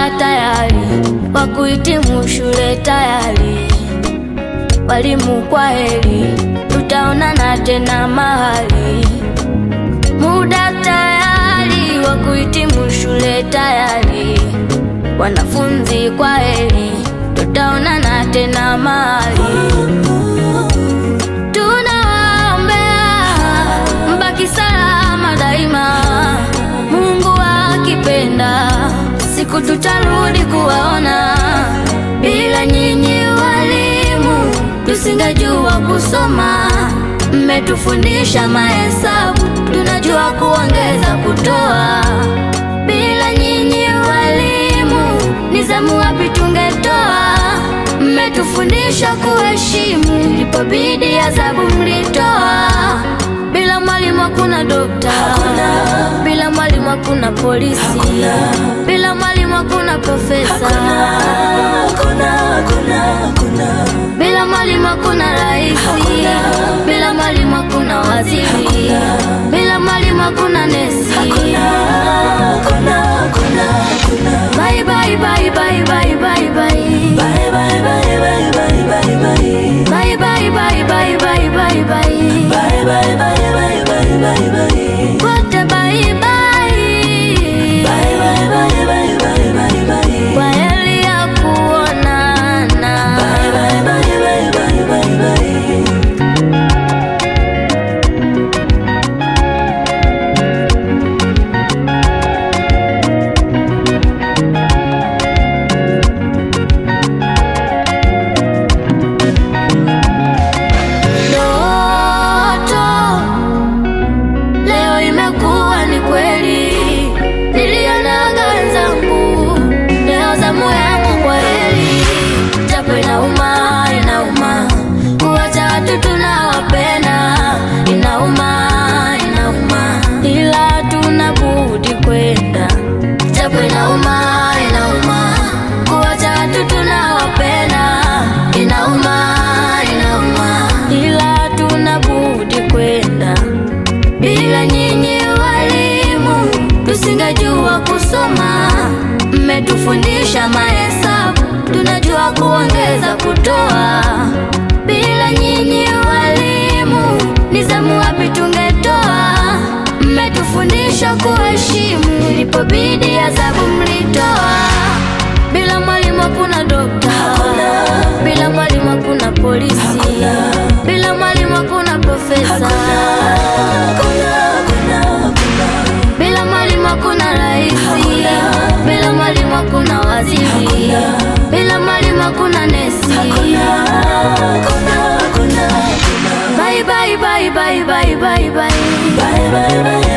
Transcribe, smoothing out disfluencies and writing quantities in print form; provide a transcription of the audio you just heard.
muda tayari wa kuhitimu shule tayari. Walimu kwa heri, tutaonana tena mahali. Muda tayari wa kuhitimu shule tayari. Wanafunzi kwa heri, tutaonana tena mahali. Tunawaombea mbaki salama daima, Mungu akipenda siku tutarudi kuwaona. Bila nyinyi walimu tusingejua kusoma. Mmetufundisha mahesabu, tunajua kuongeza kutoa. Bila nyinyi walimu nizamu wapi tungetoa. Mmetufundisha kuheshimu, ilipobidi adhabu mlitoa. Bila mwalimu hakuna dokta, bila mwalimu hakuna polisi, bila mwalimu hakuna profesa, bila mwalimu hakuna raisi, bila mwalimu hakuna waziri, bila mwalimu hakuna nesi. Bye bye bye bye bye bye bye. Bye bye bye bye bye bye bye. Bye bye bye bye bye bye bye. Bye bye bye bye bye bye bye. What a bye bye. Bye bye bye bye bye bye bye. Kwa heri ya kuonana. Bye bye bye bye bye bye bye. Bila nyinyi walimu tusingejua kusoma. Mmetufundisha mahesabu, tunajua kuongeza kutoa. Bila nyinyi walimu nizamu wapi tungetoa. Mmetufundisha kuheshimu, ilipobidi adhabu mlitoa. Bila mwalimu hakuna dokta, bila mwalimu hakuna polisi, bila mwalimu hakuna profesa, bila mwalimu hakuna raisi, bila mwalimu hakuna waziri, bila mwalimu hakuna nesi. Bye bye bye bye bye bye bye. Bye bye bye.